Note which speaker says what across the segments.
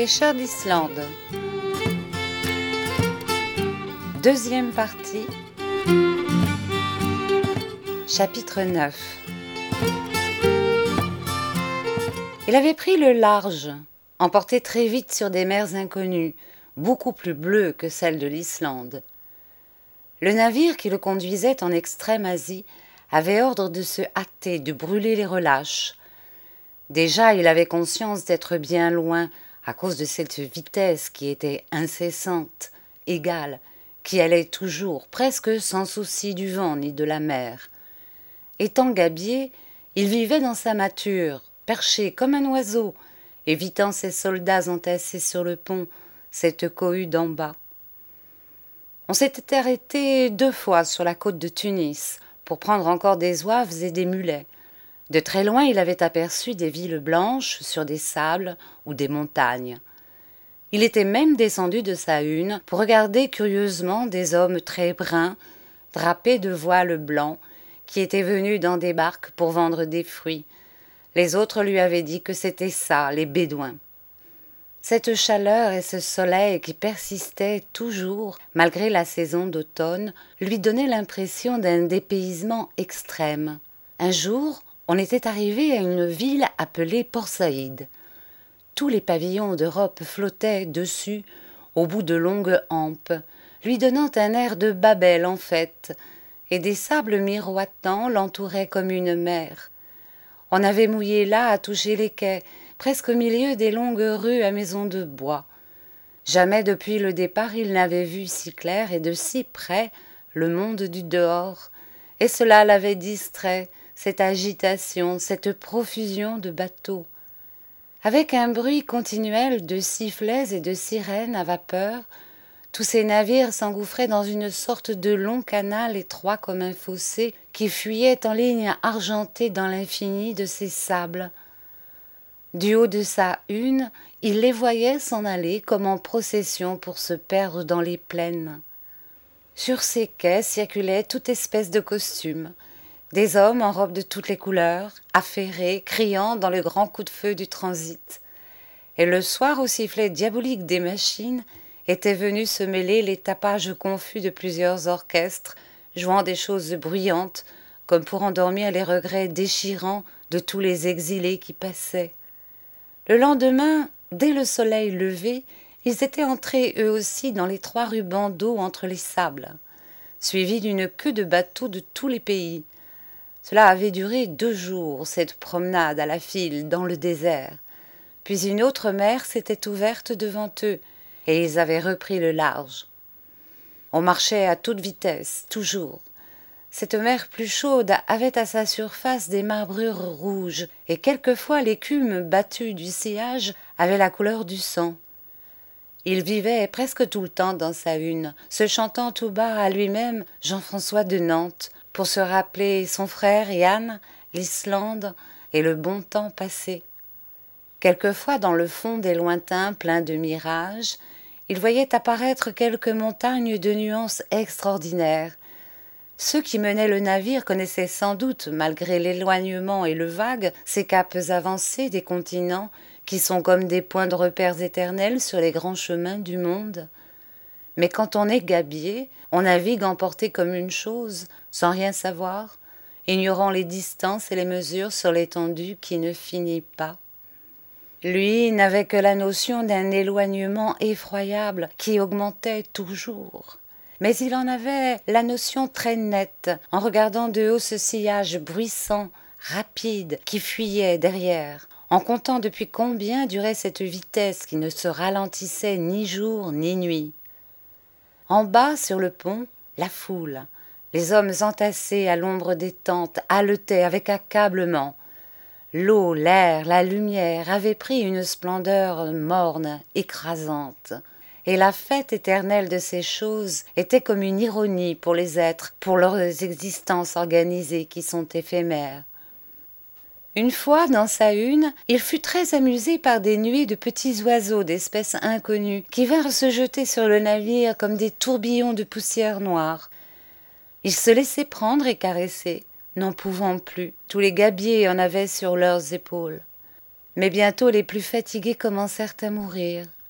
Speaker 1: pêcheurs d'Islande. Deuxième partie. Chapitre 9. Il avait pris le large, emporté très vite sur des mers inconnues, beaucoup plus bleues que celles de l'Islande. Le navire qui le conduisait en Extrême-Asie avait ordre de se hâter, de brûler les relâches. Déjà, il avait conscience d'être bien loin à cause de cette vitesse qui était incessante, égale, qui allait toujours, presque sans souci du vent ni de la mer. Étant gabier, il vivait dans sa mâture, perché comme un oiseau, évitant ses soldats entassés sur le pont, cette cohue d'en bas. On s'était arrêté 2 fois sur la côte de Tunis pour prendre encore des zouaves et des mulets. De très loin, il avait aperçu des villes blanches sur des sables ou des montagnes. Il était même descendu de sa hune pour regarder curieusement des hommes très bruns, drapés de voiles blancs, qui étaient venus dans des barques pour vendre des fruits. Les autres lui avaient dit que c'était ça, les Bédouins. Cette chaleur et ce soleil qui persistaient toujours, malgré la saison d'automne, lui donnaient l'impression d'un dépaysement extrême. Un jour, on était arrivé à une ville appelée Port Saïd. Tous les pavillons d'Europe flottaient dessus, au bout de longues hampes, lui donnant un air de Babel en fait, et des sables miroitants l'entouraient comme une mer. On avait mouillé là à toucher les quais, presque au milieu des longues rues à maisons de bois. Jamais depuis le départ il n'avait vu si clair et de si près le monde du dehors, et cela l'avait distrait, cette agitation, cette profusion de bateaux. Avec un bruit continuel de sifflets et de sirènes à vapeur, tous ces navires s'engouffraient dans une sorte de long canal étroit comme un fossé qui fuyait en ligne argentée dans l'infini de ces sables. Du haut de sa hune, il les voyait s'en aller comme en procession pour se perdre dans les plaines. Sur ces quais circulaient toute espèce de costumes, des hommes en robes de toutes les couleurs, affairés, criant dans le grand coup de feu du transit. Et le soir, au sifflet diabolique des machines, étaient venus se mêler les tapages confus de plusieurs orchestres, jouant des choses bruyantes, comme pour endormir les regrets déchirants de tous les exilés qui passaient. Le lendemain, dès le soleil levé, ils étaient entrés eux aussi dans les 3 rubans d'eau entre les sables, suivis d'une queue de bateaux de tous les pays. Cela avait duré 2 jours, cette promenade à la file dans le désert. Puis une autre mer s'était ouverte devant eux, et ils avaient repris le large. On marchait à toute vitesse, toujours. Cette mer plus chaude avait à sa surface des marbrures rouges, et quelquefois l'écume battue du sillage avait la couleur du sang. Il vivait presque tout le temps dans sa hune, se chantant tout bas à lui-même Jean-François de Nantes, pour se rappeler son frère Yann, l'Islande et le bon temps passé. Quelquefois, dans le fond des lointains pleins de mirages, il voyait apparaître quelques montagnes de nuances extraordinaires. Ceux qui menaient le navire connaissaient sans doute, malgré l'éloignement et le vague, ces capes avancées des continents qui sont comme des points de repères éternels sur les grands chemins du monde. Mais quand on est gabier, on navigue emporté comme une chose, sans rien savoir, ignorant les distances et les mesures sur l'étendue qui ne finit pas. Lui n'avait que la notion d'un éloignement effroyable qui augmentait toujours. Mais il en avait la notion très nette en regardant de haut ce sillage bruissant, rapide, qui fuyait derrière, en comptant depuis combien durait cette vitesse qui ne se ralentissait ni jour ni nuit. En bas, sur le pont, la foule, les hommes entassés à l'ombre des tentes haletaient avec accablement. L'eau, l'air, la lumière avaient pris une splendeur morne, écrasante. Et la fête éternelle de ces choses était comme une ironie pour les êtres, pour leurs existences organisées qui sont éphémères. Une fois, dans sa hune, il fut très amusé par des nuées de petits oiseaux d'espèces inconnues qui vinrent se jeter sur le navire comme des tourbillons de poussière noire. Il se laissait prendre et caresser, n'en pouvant plus. Tous les gabiers en avaient sur leurs épaules. Mais bientôt les plus fatigués commencèrent à mourir.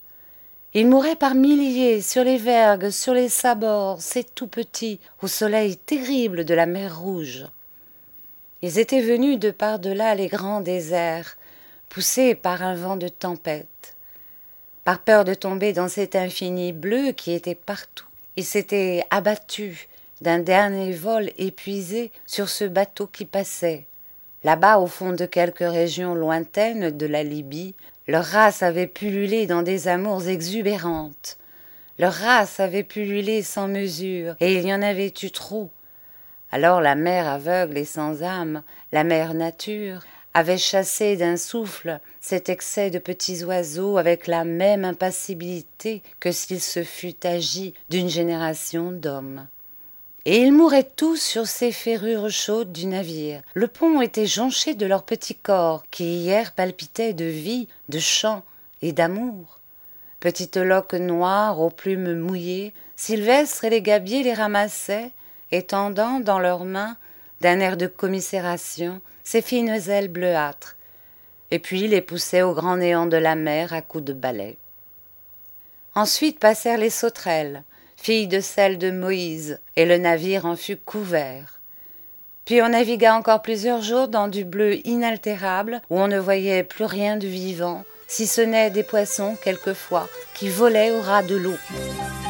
Speaker 1: Ils mouraient par milliers sur les vergues, sur les sabords, ces tout petits, au soleil terrible de la mer Rouge. Ils étaient venus de par-delà les grands déserts, poussés par un vent de tempête. Par peur de tomber dans cet infini bleu qui était partout, ils s'étaient abattus d'un dernier vol épuisé sur ce bateau qui passait. Là-bas, au fond de quelques régions lointaines de la Libye, leur race avait pullulé dans des amours exubérantes. Leur race avait pullulé sans mesure, et il y en avait eu trop. Alors la mer aveugle et sans âme, la mère nature, avait chassé d'un souffle cet excès de petits oiseaux avec la même impassibilité que s'il se fût agi d'une génération d'hommes. Et ils mouraient tous sur ces ferrures chaudes du navire. Le pont était jonché de leurs petits corps qui hier palpitaient de vie, de chant et d'amour. Petites loques noires aux plumes mouillées, Sylvestre et les gabiers les ramassaient, étendant dans leurs mains, d'un air de commisération, ces fines ailes bleuâtres, et puis les poussaient au grand néant de la mer à coups de balai. Ensuite passèrent les sauterelles, filles de celles de Moïse, et le navire en fut couvert. Puis on navigua encore plusieurs jours dans du bleu inaltérable, où on ne voyait plus rien de vivant, si ce n'est des poissons quelquefois, qui volaient au ras de l'eau.